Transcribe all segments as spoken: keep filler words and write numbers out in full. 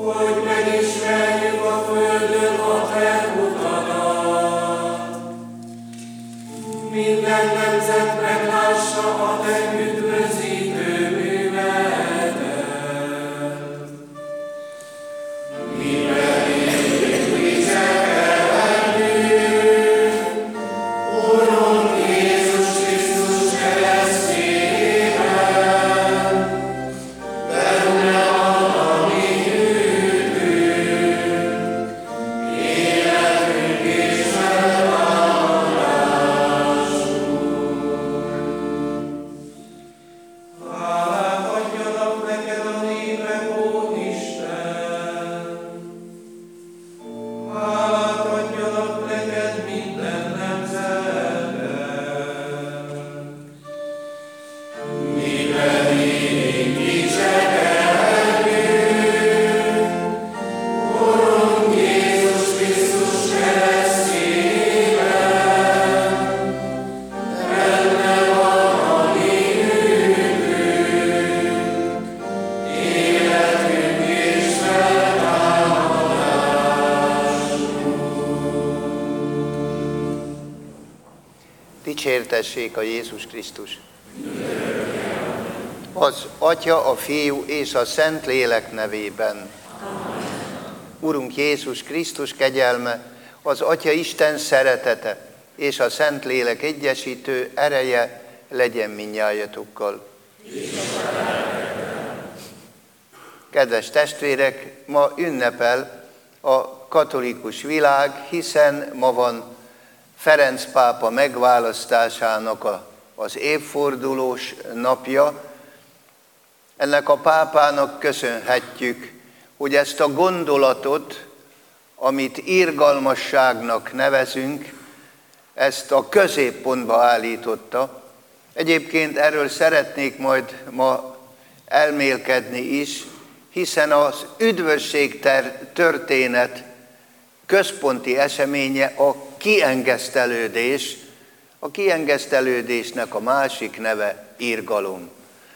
hogy megismerjük a földön a te utadat. Minden nemzet meglássa a te üdvözítő műveledet. Mi pedig dicsekedünk, Urunk Jézus Krisztus keresztjében, benne van a mi hűtünk, életünk és feltámadásunk. Hálát adjanak neked a népek, ó Isten! Hálát adjanak neked minden nemzetben! Mi pedig dicsekedünk, Urunk Jézus Krisztus keresztjében, benne van a mi hűtünk, életünk és feltámadásunk. Dicsértessék a Jézus Krisztus! Az Atya, a Fiú és a Szentlélek nevében. Urunk Jézus Krisztus kegyelme, az Atya Isten szeretete és a Szentlélek egyesítő ereje legyen mindnyájatokkal. Kedves testvérek, ma ünnepel a katolikus világ, hiszen ma van Ferenc pápa megválasztásának a, az évfordulós napja. Ennek a pápának köszönhetjük, hogy ezt a gondolatot, amit irgalmasságnak nevezünk, ezt a középpontba állította. Egyébként erről szeretnék majd ma elmélkedni is, hiszen az üdvösség történet központi eseménye a kiengesztelődés, a kiengesztelődésnek a másik neve irgalom.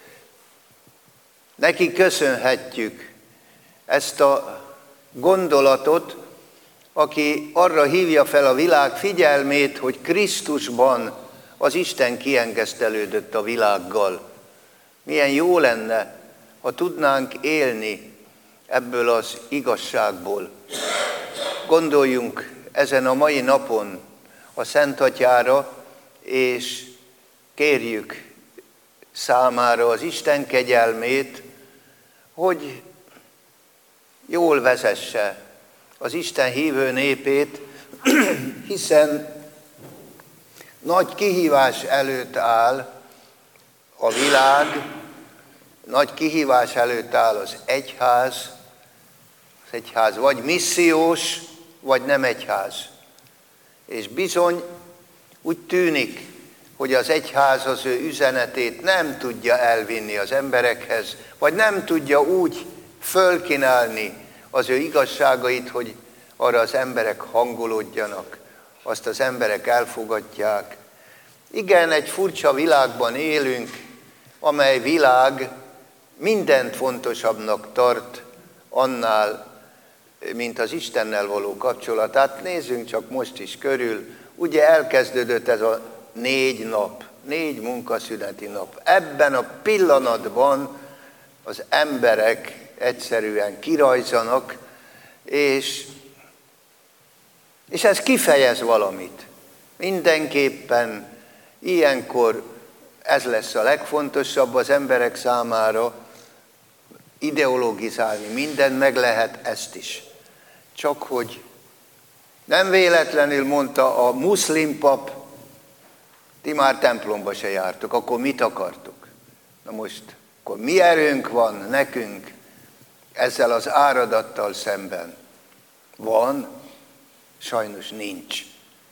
Neki köszönhetjük ezt a gondolatot, aki arra hívja fel a világ figyelmét, hogy Krisztusban az Isten kiengesztelődött a világgal. Milyen jó lenne, ha tudnánk élni ebből az igazságból. Gondoljunk ezen a mai napon a Szent Atyára, és kérjük számára az Isten kegyelmét, hogy jól vezesse az Isten hívő népét, hiszen nagy kihívás előtt áll a világ, nagy kihívás előtt áll az egyház, az egyház vagy missziós, vagy nem egyház. És bizony úgy tűnik, hogy az egyház az ő üzenetét nem tudja elvinni az emberekhez, vagy nem tudja úgy fölkínálni az ő igazságait, hogy arra az emberek hangolódjanak, azt az emberek elfogadják. Igen, egy furcsa világban élünk, amely világ mindent fontosabbnak tart annál, mint az Istennel való kapcsolatát. Nézzünk csak most is körül. Ugye elkezdődött ez a négy nap, négy munkaszüneti nap. Ebben a pillanatban az emberek egyszerűen kirajzanak, és, és ez kifejez valamit. Mindenképpen ilyenkor ez lesz a legfontosabb az emberek számára, ideologizálni mindent, meg lehet ezt is. Csak hogy nem véletlenül mondta a muszlim pap, ti már templomba se jártok, akkor mit akartok? Na most, akkor mi erőnk van nekünk ezzel az áradattal szemben? Van, sajnos nincs.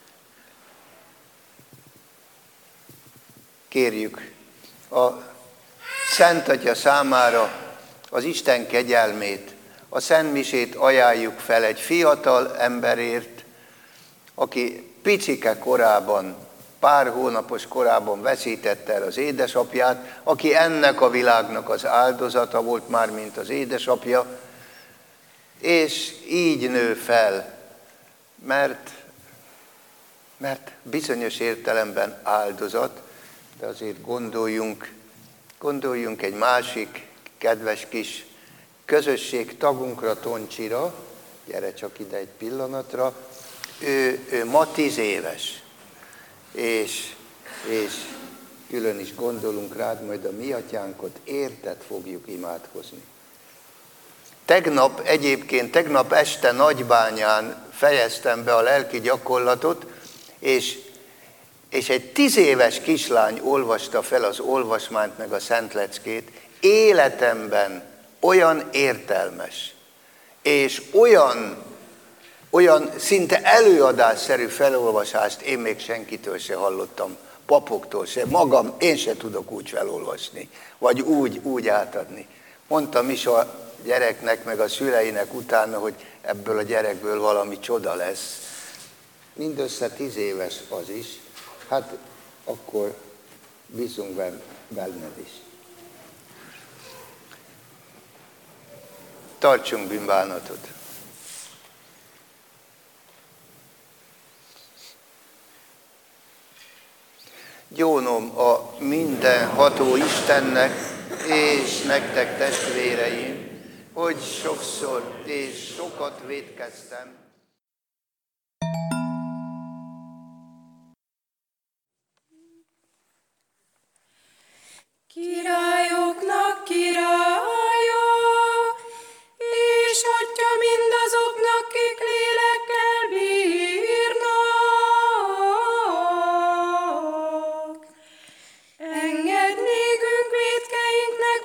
Kérjük a Szent Atya számára az Isten kegyelmét, a szentmisét ajánljuk fel egy fiatal emberért, aki picike korában, pár hónapos korában veszítette el az édesapját, aki ennek a világnak az áldozata volt már, mint az édesapja, és így nő fel, mert, mert bizonyos értelemben áldozat, de azért gondoljunk, gondoljunk egy másik kedves kis közösség tagunkra, Toncsira, gyere csak ide egy pillanatra, ő, ő ma tíz éves, és, és külön is gondolunk rád, majd a mi atyánkot érted fogjuk imádkozni. Tegnap egyébként, tegnap este Nagybányán fejeztem be a lelki gyakorlatot, és, és egy tíz éves kislány olvasta fel az olvasmányt meg a Szentleckét, életemben olyan értelmes, és olyan, olyan szinte előadásszerű felolvasást én még senkitől se hallottam, papoktól se, magam, én se tudok úgy felolvasni, vagy úgy, úgy átadni. Mondtam is a gyereknek, meg a szüleinek utána, hogy ebből a gyerekből valami csoda lesz. Mindössze tíz éves az is, hát akkor bízunk benned is. Tartsunk bűnbánatot. Gyónom a mindenható Istennek, és nektek testvéreim, hogy sokszor és sokat vétkeztem. Királyoknak királya, és atya mindazoknak, kik lélekkel bírnak. Engedd nékünk vétkeinknek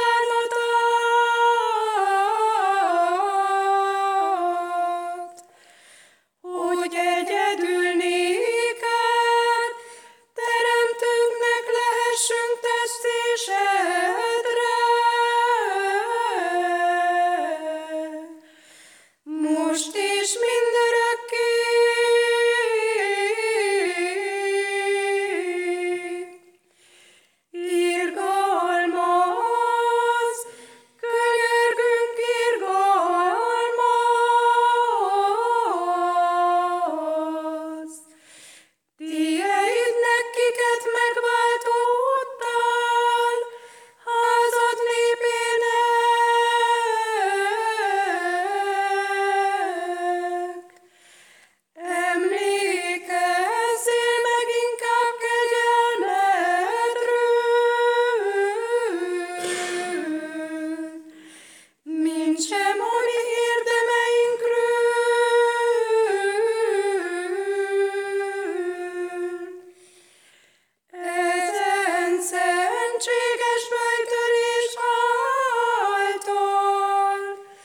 bocsánatot, hogy egyedül néked, teremtőnknek lehessünk tesztésedre. Most és mindörökké. Irgalmaz, könyörgünk, irgalmaz. Tieidnek, kiket megváltottál, házad népének. Emlékezzél meg inkább kegyelmedről, mintsem a mi érdemeinkről. Ezen szentséges bejtörés által,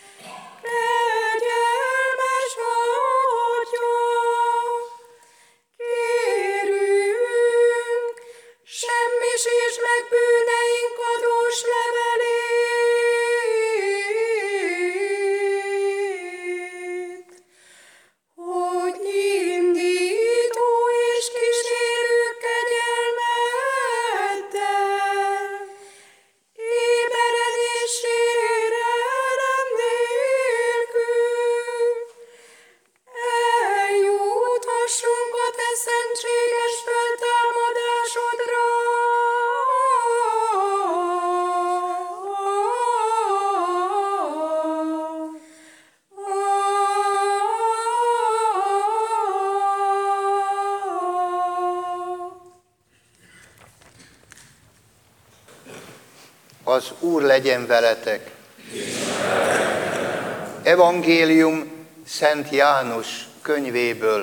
kegyelmes Atya, kérünk, semmisítsd meg bűneink adós levelét, hogy indító és kísérő kegyelmeddel, éberedésére nem nélkül, eljuthassunk a te szentséges feltámadásodra. Az Úr legyen veletek. Evangélium Szent János könyvéből.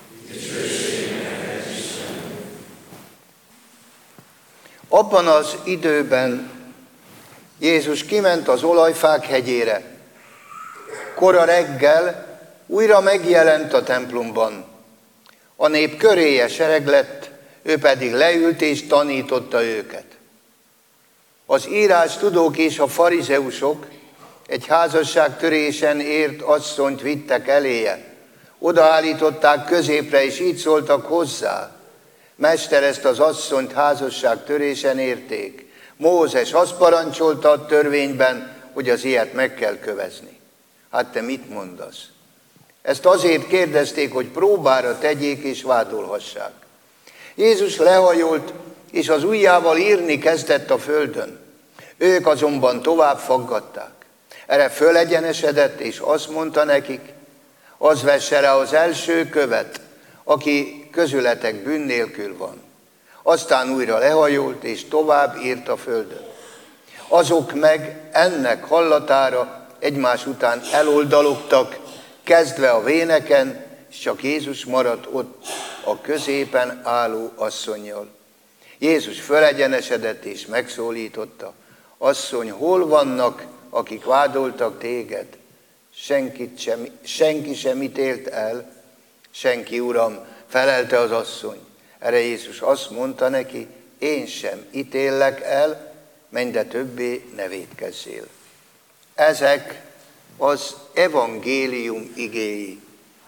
Abban az időben Jézus kiment az Olajfák hegyére. Kora reggel újra megjelent a templomban. A nép köréje sereg lett, ő pedig leült és tanította őket. Az írástudók és a farizeusok egy házasságtörésen ért asszonyt vittek eléje. Odaállították középre, és így szóltak hozzá: Mester, ezt az asszonyt házasságtörésen érték. Mózes azt parancsolta a törvényben, hogy az ilyet meg kell kövezni. Hát te mit mondasz? Ezt azért kérdezték, hogy próbára tegyék és vádolhassák. Jézus lehajolt, és az ujjával írni kezdett a földön. Ők azonban tovább faggatták. Erre fölegyenesedett, és azt mondta nekik, az vesse rá az első követ, aki közületek bűn nélkül van. Aztán újra lehajolt, és tovább írt a földön. Azok meg ennek hallatára egymás után eloldalogtak, kezdve a véneken, és csak Jézus maradt ott a középen álló asszonnyal. Jézus fölegyenesedett és megszólította, asszony, hol vannak, akik vádoltak téged? Senkit sem, senki sem ítélt el, senki, Uram, felelte az asszony. Erre Jézus azt mondta neki, én sem ítéllek el, menj, de többé ne vétkezzél. Ezek az evangélium igéi.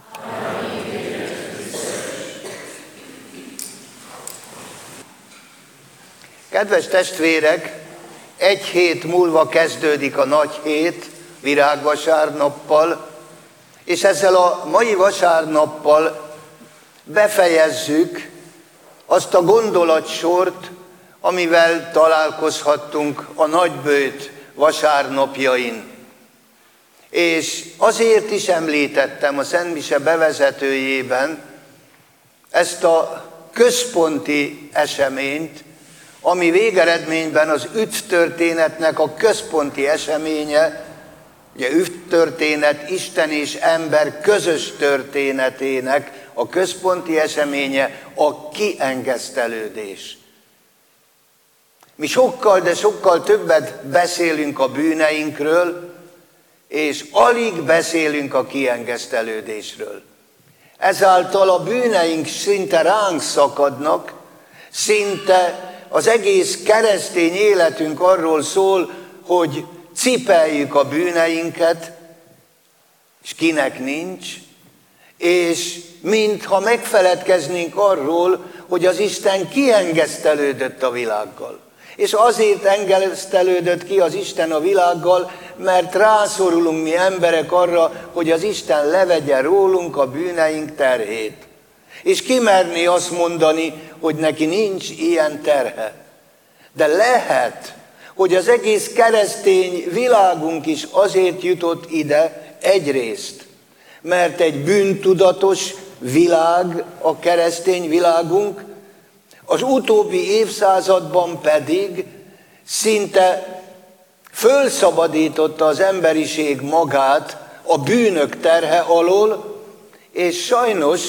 Kedves testvérek, egy hét múlva kezdődik a nagy hét, virágvasárnappal, és ezzel a mai vasárnappal befejezzük azt a gondolatsort, amivel találkozhattunk a nagybőjt vasárnapjain. És azért is említettem a Szentmise bevezetőjében ezt a központi eseményt, ami végeredményben az üdvtörténetnek a központi eseménye, ugye üdvtörténet Isten és ember közös történetének a központi eseménye a kiengesztelődés. Mi sokkal, de sokkal többet beszélünk a bűneinkről, és alig beszélünk a kiengesztelődésről. Ezáltal a bűneink szinte ránk szakadnak, szinte az egész keresztény életünk arról szól, hogy cipeljük a bűneinket, és kinek nincs, és mintha megfeledkeznénk arról, hogy az Isten kiengesztelődött a világgal. És azért engesztelődött ki az Isten a világgal, mert rászorulunk mi emberek arra, hogy az Isten levegye rólunk a bűneink terhét. És kimerné azt mondani, hogy neki nincs ilyen terhe. De lehet, hogy az egész keresztény világunk is azért jutott ide egyrészt, mert egy bűntudatos világ a keresztény világunk, az utóbbi évszázadban pedig szinte fölszabadította az emberiség magát a bűnök terhe alól, és sajnos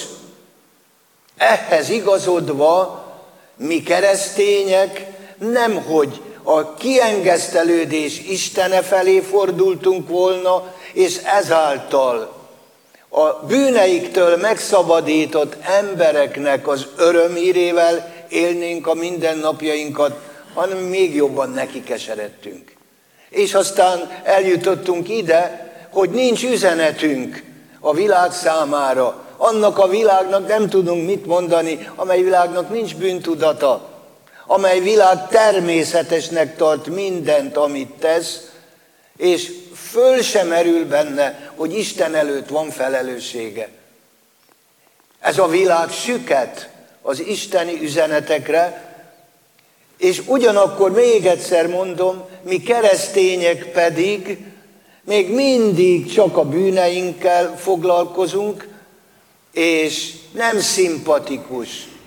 ehhez igazodva mi keresztények nemhogy a kiengesztelődés Istene felé fordultunk volna, és ezáltal a bűneiktől megszabadított embereknek az örömhírével élnénk a mindennapjainkat, hanem még jobban nekikeseredtünk. És aztán eljutottunk ide, hogy nincs üzenetünk a világ számára. Annak a világnak nem tudunk mit mondani, amely világnak nincs bűntudata, amely világ természetesnek tart mindent, amit tesz, és föl sem merül benne, hogy Isten előtt van felelőssége. Ez a világ süket az isteni üzenetekre, és ugyanakkor még egyszer mondom, mi keresztények pedig még mindig csak a bűneinkkel foglalkozunk, és nem szimpatikus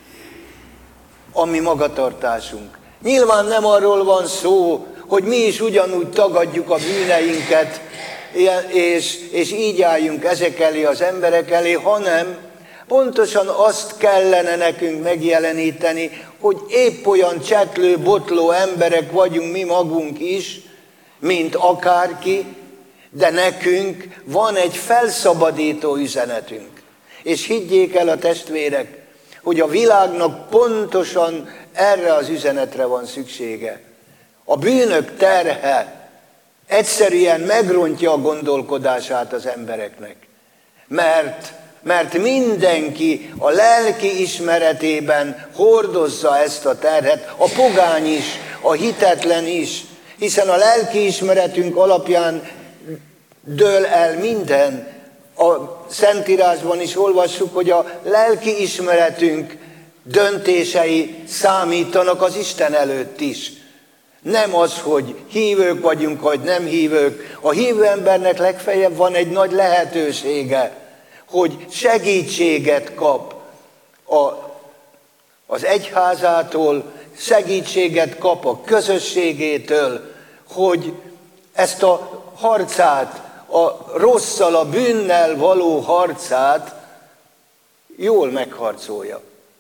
a mi magatartásunk. Nyilván nem arról van szó, hogy mi is ugyanúgy tagadjuk a bűneinket, és, és így álljunk ezek elé az emberek elé, hanem pontosan azt kellene nekünk megjeleníteni, hogy épp olyan csetlő, botló emberek vagyunk mi magunk is, mint akárki, de nekünk van egy felszabadító üzenetünk. És higgyék el a testvérek, hogy a világnak pontosan erre az üzenetre van szüksége. A bűnök terhe egyszerűen megrontja a gondolkodását az embereknek. Mert, mert mindenki a lelki ismeretében hordozza ezt a terhet, a pogány is, a hitetlen is, hiszen a lelki ismeretünk alapján dől el minden. A Szentírásban is olvassuk, hogy a lelki ismeretünk döntései számítanak az Isten előtt is. Nem az, hogy hívők vagyunk, vagy nem hívők. A hívő embernek legfeljebb van egy nagy lehetősége, hogy segítséget kap a, az egyházától, segítséget kap a közösségétől, hogy ezt a harcát, a rosszal, a bűnnel való harcát jól megharcolja.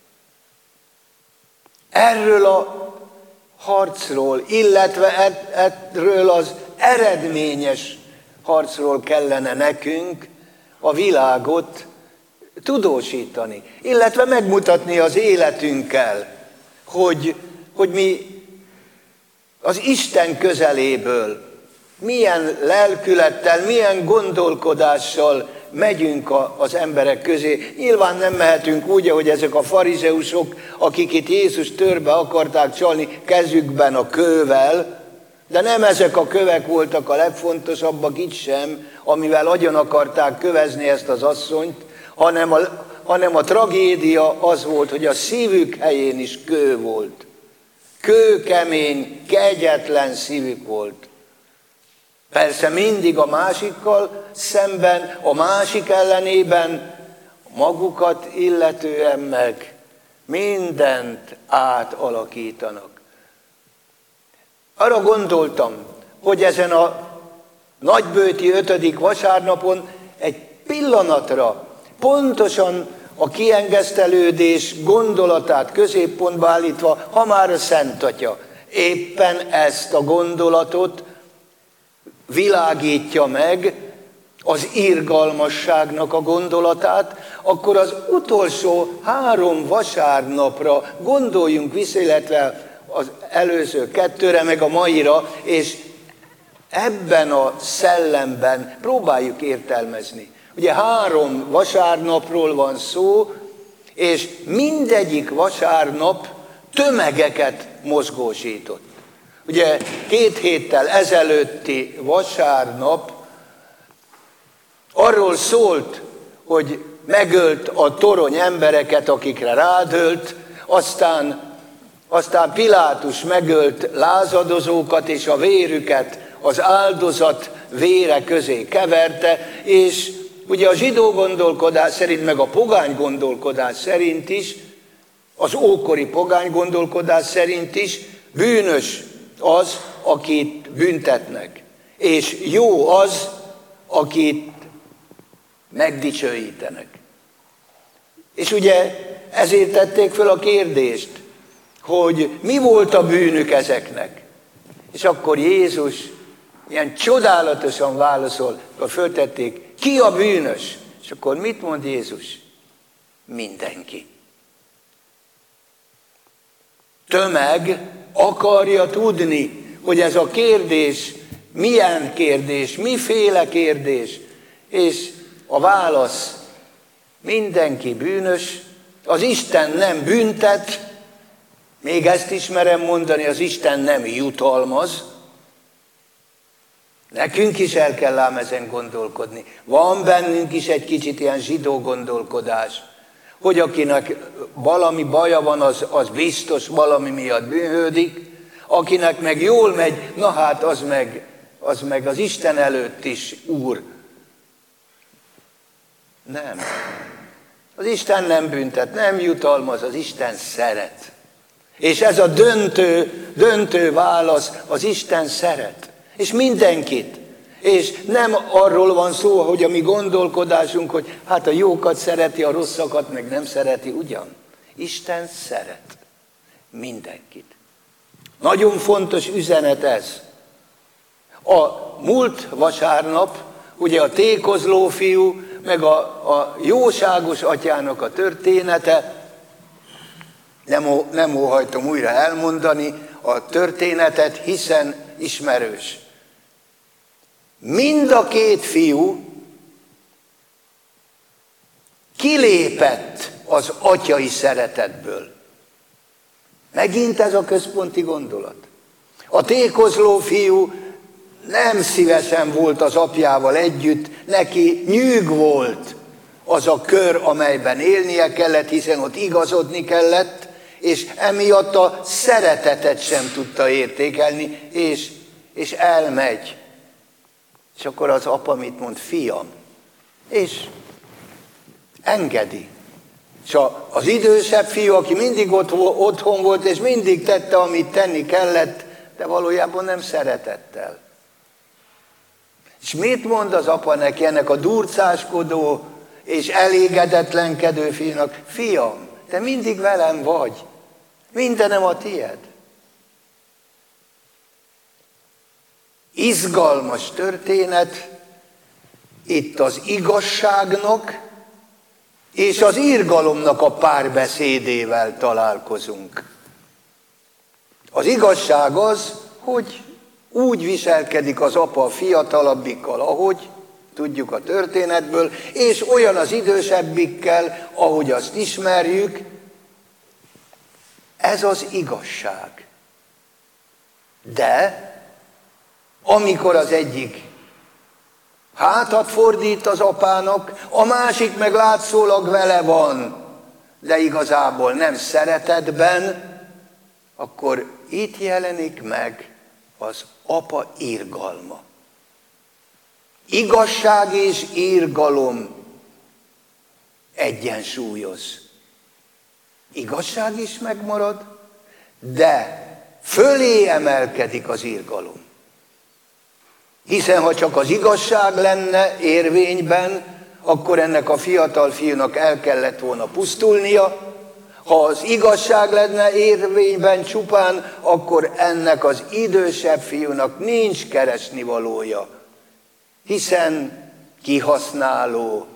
Erről a harcról, illetve erről az eredményes harcról kellene nekünk a világot tudósítani, illetve megmutatni az életünkkel, hogy, hogy mi az Isten közeléből milyen lelkülettel, milyen gondolkodással megyünk az emberek közé. Nyilván nem mehetünk úgy, ahogy ezek a farizeusok, akik itt Jézus törbe akarták csalni, kezükben a kővel, de nem ezek a kövek voltak a legfontosabbak itt sem, amivel agyon akarták kövezni ezt az asszonyt, hanem a, hanem a tragédia az volt, hogy a szívük helyén is kő volt. Kőkemény, kegyetlen szívük volt. Persze mindig a másikkal szemben, a másik ellenében, magukat illetően meg mindent átalakítanak. Arra gondoltam, hogy ezen a nagybőti ötödik vasárnapon egy pillanatra pontosan a kiengesztelődés gondolatát középpontba állítva, ha már a Szent Atya éppen ezt a gondolatot világítja meg, az irgalmasságnak a gondolatát, akkor az utolsó három vasárnapra gondoljunk vissza, illetve az előző kettőre, meg a maira, és ebben a szellemben próbáljuk értelmezni. Ugye három vasárnapról van szó, és mindegyik vasárnap tömegeket mozgósított. Ugye két héttel ezelőtti vasárnap arról szólt, hogy megölt a torony embereket, akikre rádölt, aztán, aztán Pilátus megölt lázadozókat, és a vérüket az áldozat vére közé keverte, és ugye a zsidó gondolkodás szerint, meg a pogány gondolkodás szerint is, az ókori pogány gondolkodás szerint is bűnös az, akit büntetnek, és jó az, akit megdicsőítenek. És ugye ezért tették föl a kérdést, hogy mi volt a bűnük ezeknek. És akkor Jézus ilyen csodálatosan válaszol, akkor föltették, ki a bűnös? És akkor mit mond Jézus? Mindenki. Tömeg akarja tudni, hogy ez a kérdés milyen kérdés, miféle kérdés, és a válasz, mindenki bűnös, az Isten nem büntet, még ezt is merem mondani, az Isten nem jutalmaz. Nekünk is el kell ám ezen gondolkodni. Van bennünk is egy kicsit ilyen zsidó gondolkodás, hogy akinek valami baja van, az, az biztos valami miatt bűnhődik, akinek meg jól megy, na hát az meg, az meg az Isten előtt is úr. Nem. Az Isten nem büntet, nem jutalmaz, az Isten szeret. És ez a döntő, döntő válasz, az Isten szeret. És mindenkit. És nem arról van szó, hogy a mi gondolkodásunk, hogy hát a jókat szereti, a rosszakat meg nem szereti, ugyan. Isten szeret mindenkit. Nagyon fontos üzenet ez. A múlt vasárnap, ugye a tékozló fiú, meg a, a jóságos atyának a története, nem, nem óhajtom újra elmondani a történetet, hiszen ismerős. Mind a két fiú kilépett az atyai szeretetből. Megint ez a központi gondolat. A tékozló fiú nem szívesen volt az apjával együtt, neki nyűg volt az a kör, amelyben élnie kellett, hiszen ott igazodni kellett, és emiatt a szeretetet sem tudta értékelni, és, és elmegy. És akkor az apa mit mond? Fiam. És engedi. És az idősebb fiú, aki mindig otthon volt, és mindig tette, amit tenni kellett, de valójában nem szeretettel. És mit mond az apa neki, ennek a durcáskodó és elégedetlenkedő fiúnak? Fiam, te mindig velem vagy, mindenem a tied. Izgalmas történet, itt az igazságnak és az irgalomnak a párbeszédével találkozunk. Az igazság az, hogy úgy viselkedik az apa a fiatalabbikkal, ahogy tudjuk a történetből, és olyan az idősebbikkel, ahogy azt ismerjük. Ez az igazság. De amikor az egyik hátat fordít az apának, a másik meg látszólag vele van, de igazából nem szeretetben, akkor itt jelenik meg az apa irgalma. Igazság és irgalom egyensúlyoz. Igazság is megmarad, de fölé emelkedik az irgalom. Hiszen ha csak az igazság lenne érvényben, akkor ennek a fiatal fiúnak el kellett volna pusztulnia. Ha az igazság lenne érvényben csupán, akkor ennek az idősebb fiúnak nincs keresnivalója. Hiszen kihasználó,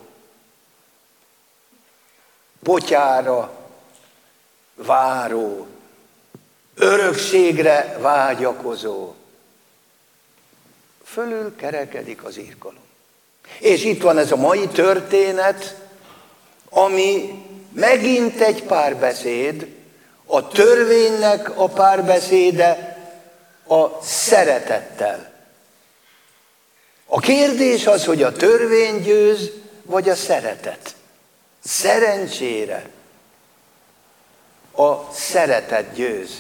potyára váró, örökségre vágyakozó, fölül kerekedik az irgalom. És itt van ez a mai történet, ami megint egy párbeszéd, a törvénynek a párbeszéde a szeretettel. A kérdés az, hogy a törvény győz, vagy a szeretet. Szerencsére a szeretet győz.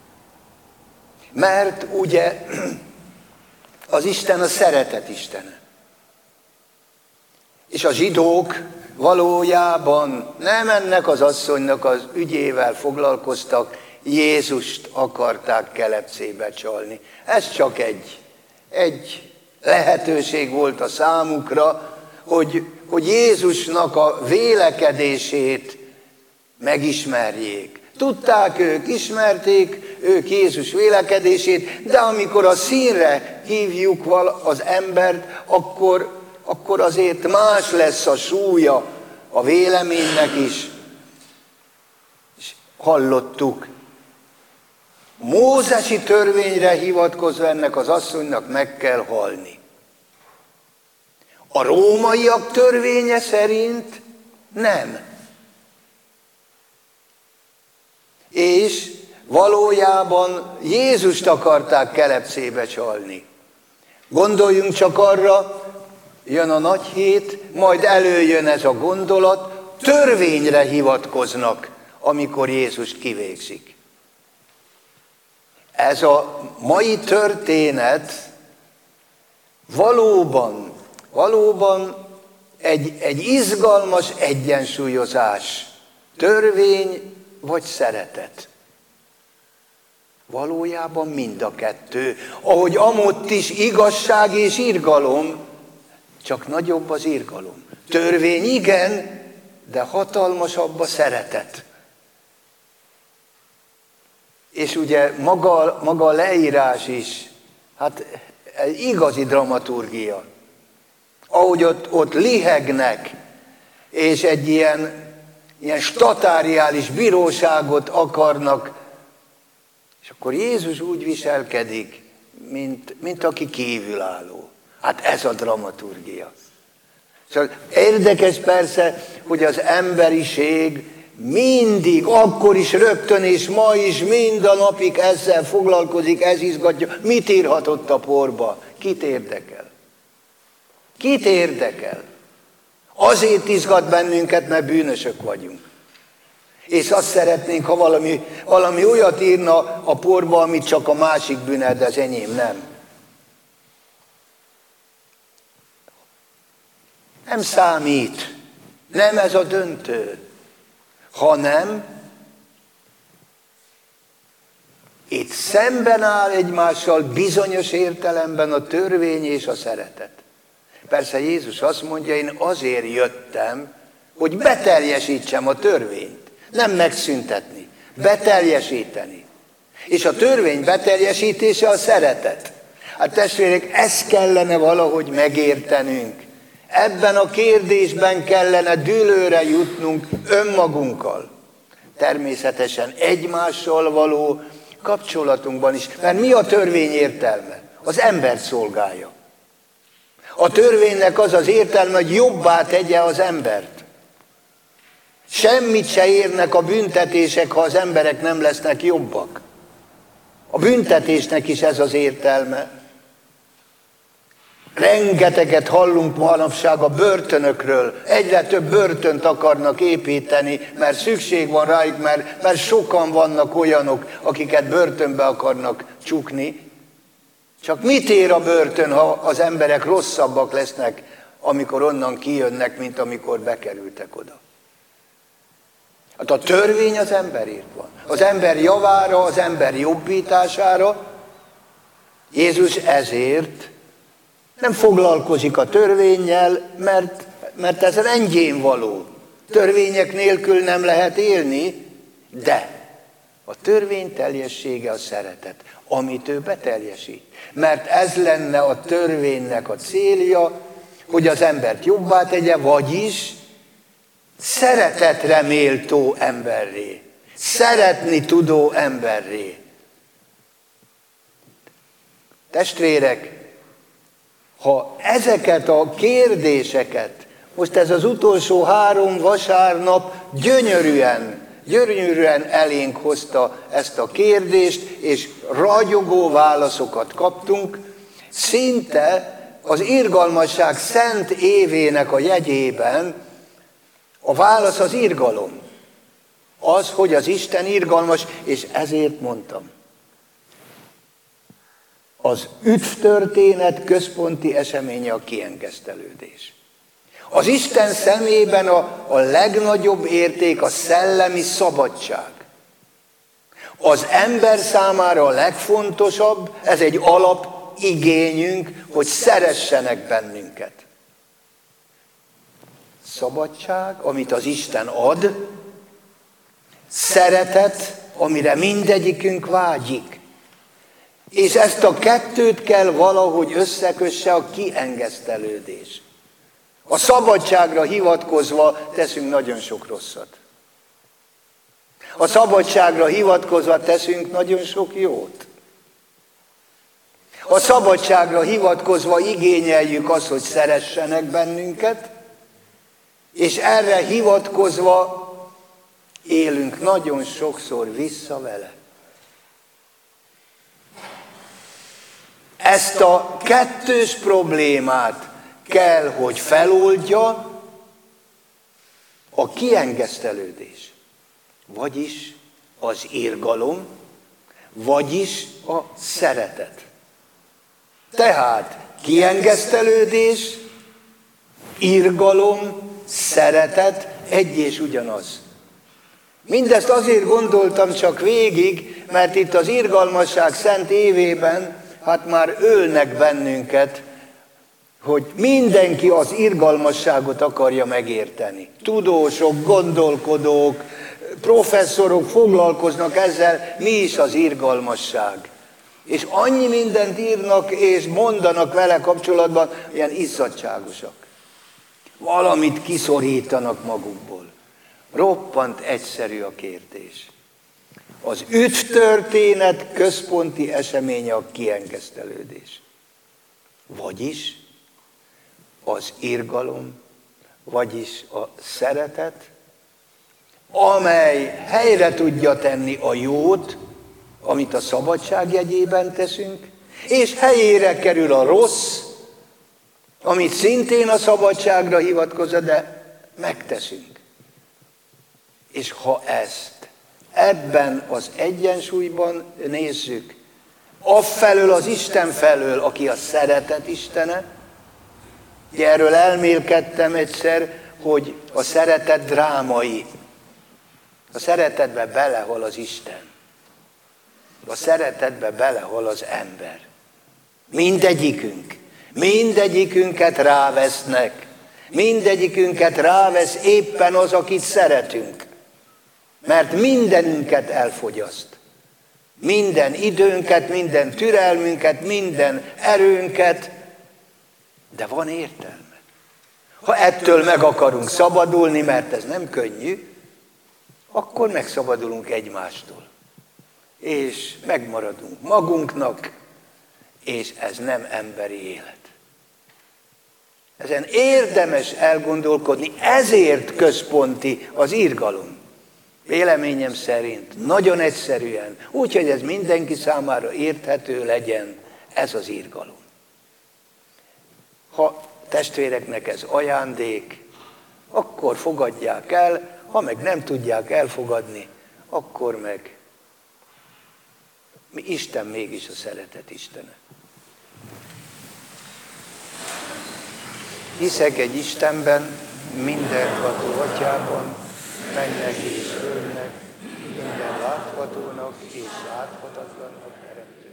Mert ugye az Isten a szeretet istene. És a zsidók valójában nem ennek az asszonynak az ügyével foglalkoztak, Jézust akarták kelepcébe csalni. Ez csak egy, egy lehetőség volt a számukra, hogy, hogy Jézusnak a vélekedését megismerjék. Tudták ők, ismerték ők Jézus vélekedését, de amikor a színre hívjuk az embert, akkor, akkor azért más lesz a súlya a véleménynek is. És hallottuk, mózesi törvényre hivatkozva ennek az asszonynak meg kell halni. A rómaiak törvénye szerint nem. És valójában Jézust akarták kelepcébe csalni. Gondoljunk csak arra, jön a nagy hét, majd előjön ez a gondolat, törvényre hivatkoznak, amikor Jézust kivégzik. Ez a mai történet valóban, valóban egy, egy izgalmas egyensúlyozás. Törvény vagy szeretet. Valójában mind a kettő. Ahogy amott is igazság és irgalom, csak nagyobb az irgalom. Törvény igen, de hatalmasabb a szeretet. És ugye maga, maga a leírás is, hát egy igazi dramaturgia. Ahogy ott, ott lihegnek, és egy ilyen, ilyen statáriális bíróságot akarnak, és akkor Jézus úgy viselkedik, mint, mint aki kívülálló. Hát ez a dramaturgia. Szóval érdekes persze, hogy az emberiség mindig, akkor is rögtön, és ma is mind a napig ezzel foglalkozik, ez izgatja. Mit írhatott a porba? Kit érdekel? Kit érdekel? Azért izgat bennünket, mert bűnösök vagyunk. És azt szeretnénk, ha valami, valami olyat írna a porba, amit csak a másik bűne, de az enyém nem. Nem számít. Nem ez a döntő. Hanem itt szemben áll egymással bizonyos értelemben a törvény és a szeretet. Persze Jézus azt mondja, én azért jöttem, hogy beteljesítsem a törvényt. Nem megszüntetni, beteljesíteni. És a törvény beteljesítése a szeretet. Hát testvérek, ezt kellene valahogy megértenünk. Ebben a kérdésben kellene dűlőre jutnunk önmagunkkal. Természetesen egymással való kapcsolatunkban is. Mert mi a törvény értelme? Az embert szolgálja. A törvénynek az az értelme, hogy jobbá tegye az embert. Semmit se érnek a büntetések, ha az emberek nem lesznek jobbak. A büntetésnek is ez az értelme. Rengeteget hallunk manapság a börtönökről. Egyre több börtönt akarnak építeni, mert szükség van rájuk, mert, mert sokan vannak olyanok, akiket börtönbe akarnak csukni. Csak mit ér a börtön, ha az emberek rosszabbak lesznek, amikor onnan kijönnek, mint amikor bekerültek oda? Hát a törvény az emberért van. Az ember javára, az ember jobbítására. Jézus ezért nem foglalkozik a törvénnyel, mert, mert ez rendjén való. Törvények nélkül nem lehet élni, de a törvény teljessége a szeretet, amit ő beteljesít. Mert ez lenne a törvénynek a célja, hogy az embert jobbá tegye, vagyis szeretetre méltó emberré, szeretni tudó emberré. Testvérek, ha ezeket a kérdéseket, most ez az utolsó három vasárnap gyönyörűen, gyönyörűen elénk hozta ezt a kérdést, és ragyogó válaszokat kaptunk, szinte az irgalmasság szent évének a jegyében a válasz az irgalom. Az, hogy az Isten irgalmas, és ezért mondtam. Az üdvtörténet központi eseménye a kiengesztelődés. Az Isten szemében a, a legnagyobb érték a szellemi szabadság. Az ember számára a legfontosabb, ez egy alapigényünk, hogy szeressenek bennünket. Szabadság, amit az Isten ad, szeretet, amire mindegyikünk vágyik. És ezt a kettőt kell valahogy összekösse a kiengesztelődés. A szabadságra hivatkozva teszünk nagyon sok rosszat. A szabadságra hivatkozva teszünk nagyon sok jót. A szabadságra hivatkozva igényeljük azt, hogy szeressenek bennünket, és erre hivatkozva élünk nagyon sokszor vissza vele. Ezt a kettős problémát kell, hogy feloldja a kiengesztelődés. Vagyis az irgalom, vagyis a szeretet. Tehát kiengesztelődés, irgalom, szeretet egy és ugyanaz. Mindezt azért gondoltam csak végig, mert itt az irgalmasság szent évében hát már ölnek bennünket, hogy mindenki az irgalmasságot akarja megérteni. Tudósok, gondolkodók, professzorok foglalkoznak ezzel, mi is az irgalmasság. És annyi mindent írnak és mondanak vele kapcsolatban, ilyen izzadságosak. Valamit kiszorítanak magukból. Roppant egyszerű a kérdés. Az üdvtörténet központi eseménye a kiengesztelődés. Vagyis az irgalom, vagyis a szeretet, amely helyre tudja tenni a jót, amit a szabadság jegyében teszünk, és helyére kerül a rossz, amit szintén a szabadságra hivatkozza, de megteszünk. És ha ezt ebben az egyensúlyban nézzük, afelől az Isten felől, aki a szeretet istene, erről elmélkedtem egyszer, hogy a szeretet drámai. A szeretetbe belehal az Isten. A szeretetbe belehal az ember. Mindegyikünk. Mindegyikünket rávesznek. Mindegyikünket rávesz éppen az, akit szeretünk. Mert mindenünket elfogyaszt. Minden időnket, minden türelmünket, minden erőnket, de van értelme. Ha ettől meg akarunk szabadulni, mert ez nem könnyű, akkor megszabadulunk egymástól. És megmaradunk magunknak, és ez nem emberi élet. Ezen érdemes elgondolkodni, ezért központi az irgalom. Véleményem szerint nagyon egyszerűen, úgyhogy ez mindenki számára érthető legyen, ez az irgalom. Ha testvéreknek ez ajándék, akkor fogadják el, ha meg nem tudják elfogadni, akkor meg mi Isten mégis a szeretet istene. Hiszek egy Istenben, mindenható Atyában, mennek és földnek, minden láthatónak és láthatatlannak teremtő.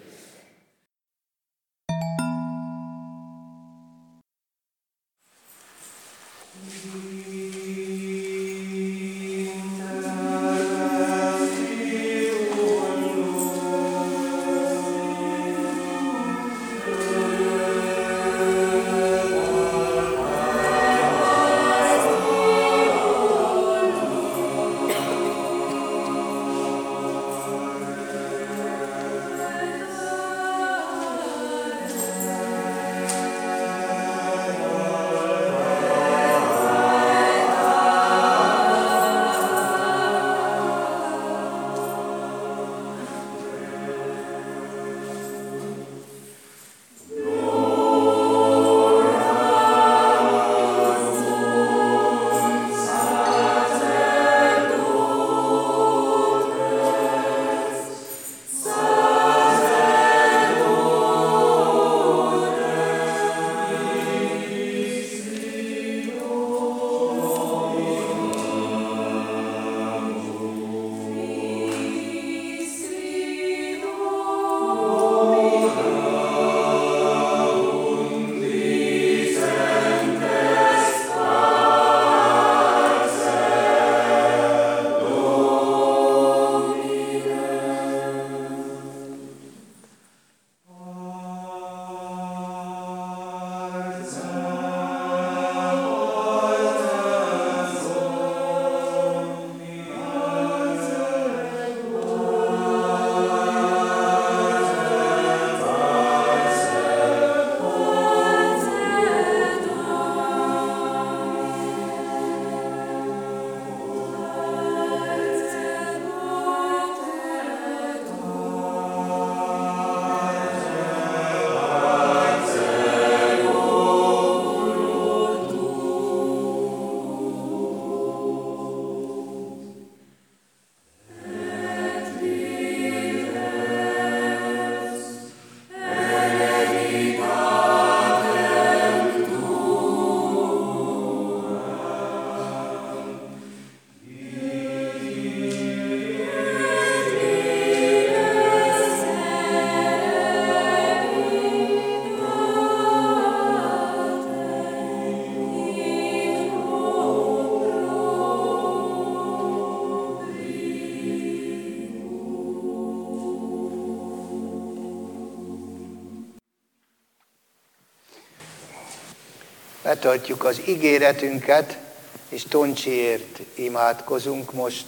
Betartjuk az ígéretünket, és Toncsiért imádkozunk most,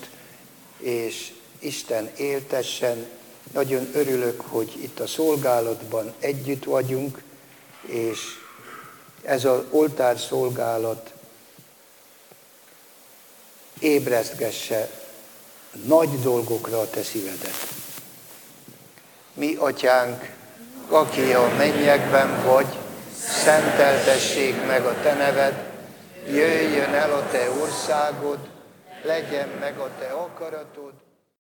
és Isten éltessen. Nagyon örülök, hogy itt a szolgálatban együtt vagyunk, és ez az oltárszolgálat ébresztgesse nagy dolgokra a te szívedet. Mi, atyánk, aki a mennyekben vagy, szenteltessék meg a te neved, jöjjön el a te országod, legyen meg a te akaratod.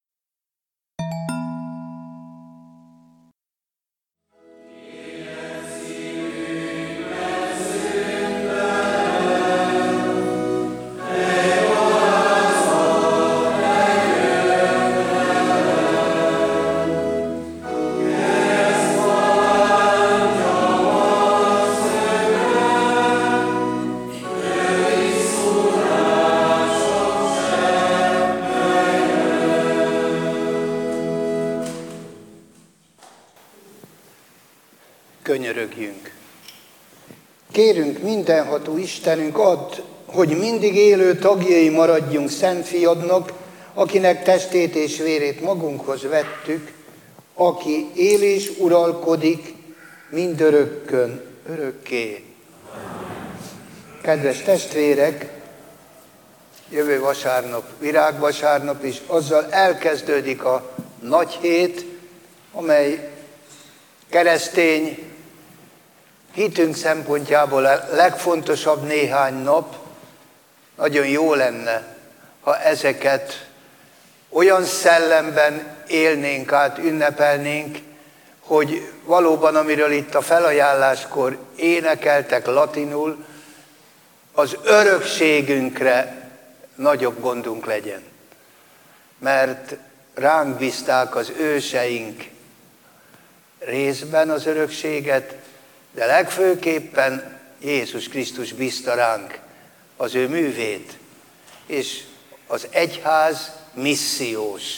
Könyörögjünk. Kérünk mindenható Istenünk, add, hogy mindig élő tagjai maradjunk Szent Fiadnak, akinek testét és vérét magunkhoz vettük, aki él és uralkodik mindörökkön, örökké. Kedves testvérek, jövő vasárnap, virágvasárnap is, azzal elkezdődik a nagy hét, amely keresztény hitünk szempontjából a legfontosabb néhány nap. Nagyon jó lenne, ha ezeket olyan szellemben élnénk át, ünnepelnénk, hogy valóban, amiről itt a felajánláskor énekeltek latinul, az örökségünkre nagyobb gondunk legyen. Mert ránk bízták az őseink részben az örökséget, de legfőképpen Jézus Krisztus bízta ránk az ő művét, és az egyház missziós.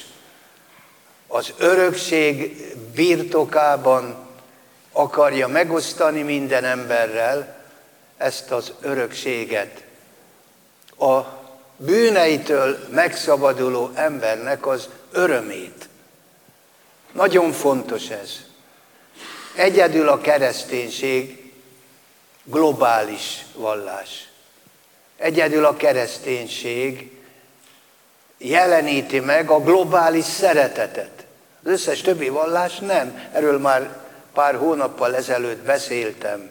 Az örökség birtokában akarja megosztani minden emberrel ezt az örökséget. A bűneitől megszabaduló embernek az örömét. Nagyon fontos ez. Egyedül a kereszténység globális vallás. Egyedül a kereszténység jeleníti meg a globális szeretetet. Az összes többi vallás nem. Erről már pár hónappal ezelőtt beszéltem.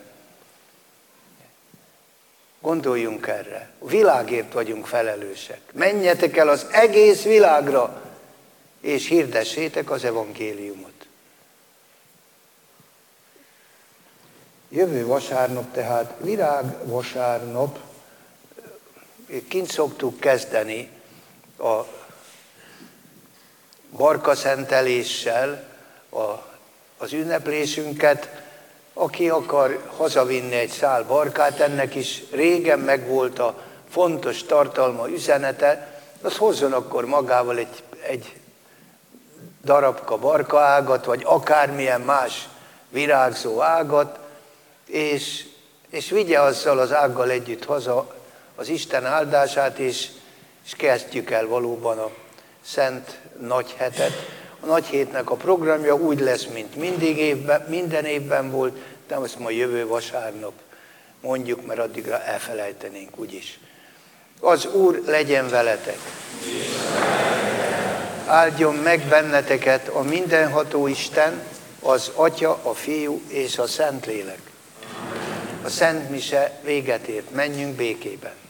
Gondoljunk erre. A világért vagyunk felelősek. Menjetek el az egész világra, és hirdessétek az evangéliumot. Jövő vasárnap, tehát virágvasárnap, kint szoktuk kezdeni a barkaszenteléssel a, az ünneplésünket. Aki akar hazavinni egy szál barkát, ennek is régen megvolt a fontos tartalma, üzenete, az hozzon akkor magával egy, egy darabka barkaágat, vagy akármilyen más virágzó ágat, és, és vigye azzal az ággal együtt haza az Isten áldását, és, és kezdjük el valóban a Szent Nagyhetet. A Nagyhétnek a programja úgy lesz, mint mindig évben, minden évben volt, de azt ma jövő vasárnap mondjuk, mert addigra elfelejtenénk úgyis. Az Úr legyen veletek! Áldjon meg benneteket a mindenható Isten, az Atya, a Fiú és a Szentlélek. A Szent Mise véget ért. Menjünk békében.